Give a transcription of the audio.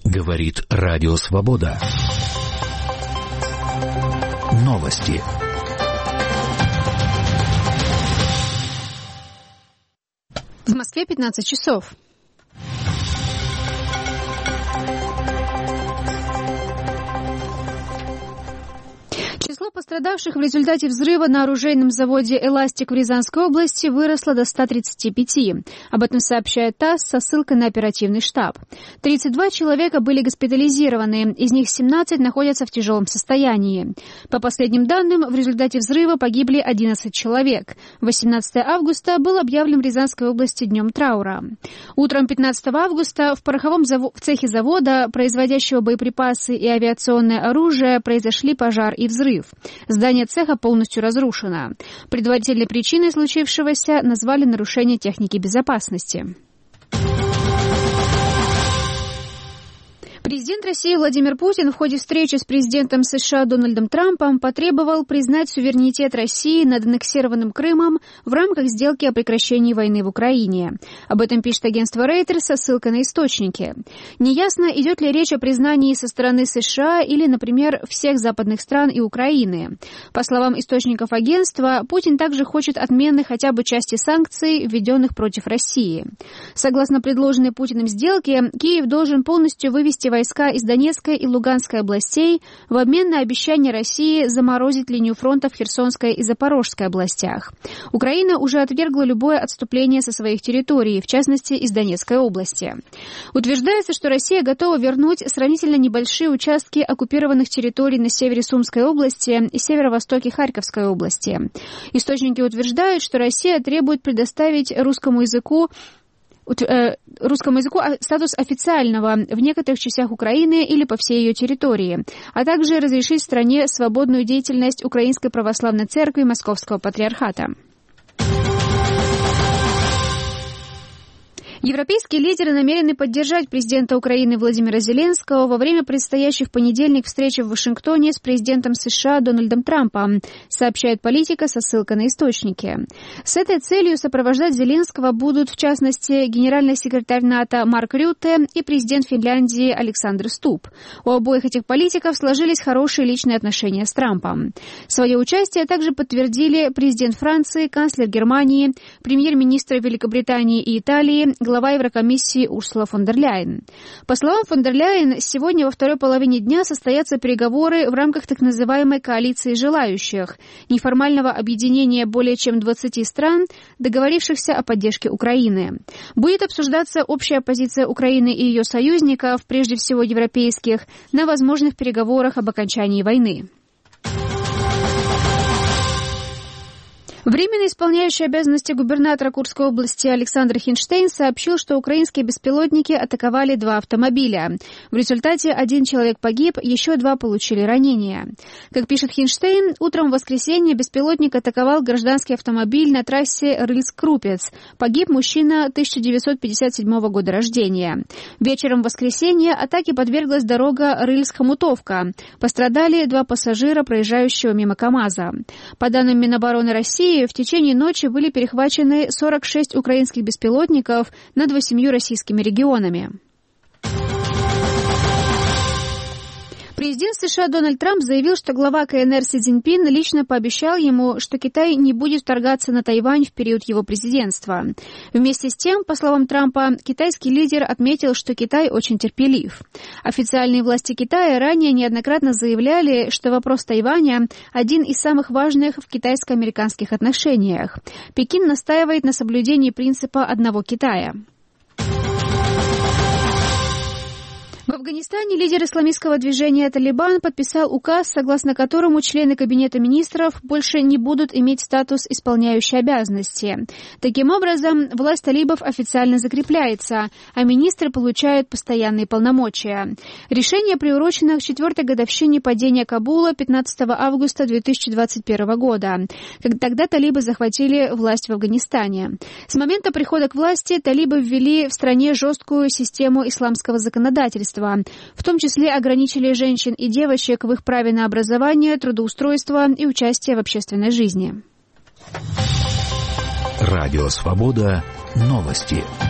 Говорит Радио Свобода. Новости. В Москве 15 часов. Число пострадавших в результате взрыва на оружейном заводе «Эластик» в Рязанской области выросло до 135. Об этом сообщает ТАСС со ссылкой на оперативный штаб. 32 человека были госпитализированы, из них 17 находятся в тяжелом состоянии. По последним данным, в результате взрыва погибли 11 человек. 18 августа был объявлен в Рязанской области днем траура. Утром 15 августа в пороховом цехе завода, производящего боеприпасы и авиационное оружие, произошли пожар и взрыв. Здание цеха полностью разрушено. Предварительной причиной случившегося назвали нарушение техники безопасности. Президент России Владимир Путин в ходе встречи с президентом США Дональдом Трампом потребовал признать суверенитет России над аннексированным Крымом в рамках сделки о прекращении войны в Украине. Об этом пишет агентство Reuters со ссылкой на источники. Неясно, идет ли речь о признании со стороны США или, например, всех западных стран и Украины. По словам источников агентства, Путин также хочет отмены хотя бы части санкций, введенных против России. Согласно предложенной Путиным сделке, Киев должен полностью вывести войска из Донецкой и Луганской областей в обмен на обещание России заморозить линию фронта в Херсонской и Запорожской областях. Украина уже отвергла любое отступление со своих территорий, в частности, из Донецкой области. Утверждается, что Россия готова вернуть сравнительно небольшие участки оккупированных территорий на севере Сумской области и северо-востоке Харьковской области. Источники утверждают, что Россия требует предоставить русскому языку статус официального в некоторых частях Украины или по всей ее территории, а также разрешить стране свободную деятельность Украинской Православной Церкви Московского Патриархата. Европейские лидеры намерены поддержать президента Украины Владимира Зеленского во время предстоящей в понедельник встречи в Вашингтоне с президентом США Дональдом Трампом, сообщает Политика со ссылкой на источники. С этой целью сопровождать Зеленского будут, в частности, генеральный секретарь НАТО Марк Рютте и президент Финляндии Александр Стуб. У обоих этих политиков сложились хорошие личные отношения с Трампом. Свое участие также подтвердили президент Франции, канцлер Германии, премьер-министры Великобритании и Италии, глава Еврокомиссии Урсула фон дер Ляйен. По словам фон дер Ляйен, сегодня во второй половине дня состоятся переговоры в рамках так называемой коалиции желающих, неформального объединения более чем 20 стран, договорившихся о поддержке Украины. Будет обсуждаться общая позиция Украины и ее союзников, прежде всего европейских, на возможных переговорах об окончании войны. Временно исполняющий обязанности губернатора Курской области Александр Хинштейн сообщил, что украинские беспилотники атаковали 2 автомобиля. В результате 1 человек погиб, еще 2 получили ранения. Как пишет Хинштейн, утром в воскресенье беспилотник атаковал гражданский автомобиль на трассе Рыльск-Крупец. Погиб мужчина 1957 года рождения. Вечером в воскресенье атаке подверглась дорога Рыльск-Хомутовка. Пострадали 2 пассажира, проезжающего мимо КАМАЗа. По данным Минобороны России, в течение ночи были перехвачены 46 украинских беспилотников над 8 российскими регионами. Президент США Дональд Трамп заявил, что глава КНР Си Цзиньпин лично пообещал ему, что Китай не будет вторгаться на Тайвань в период его президентства. Вместе с тем, по словам Трампа, китайский лидер отметил, что Китай очень терпелив. Официальные власти Китая ранее неоднократно заявляли, что вопрос Тайваня – один из самых важных в китайско-американских отношениях. Пекин настаивает на соблюдении принципа одного Китая. В Афганистане лидер исламистского движения «Талибан» подписал указ, согласно которому члены Кабинета министров больше не будут иметь статус исполняющей обязанности. Таким образом, власть талибов официально закрепляется, а министры получают постоянные полномочия. Решение приурочено к 4-й годовщине падения Кабула 15 августа 2021 года. Тогда талибы захватили власть в Афганистане. С момента прихода к власти талибы ввели в стране жесткую систему исламского законодательства. В том числе ограничили женщин и девочек в их праве на образование, трудоустройство и участие в общественной жизни. Радио Свобода. Новости.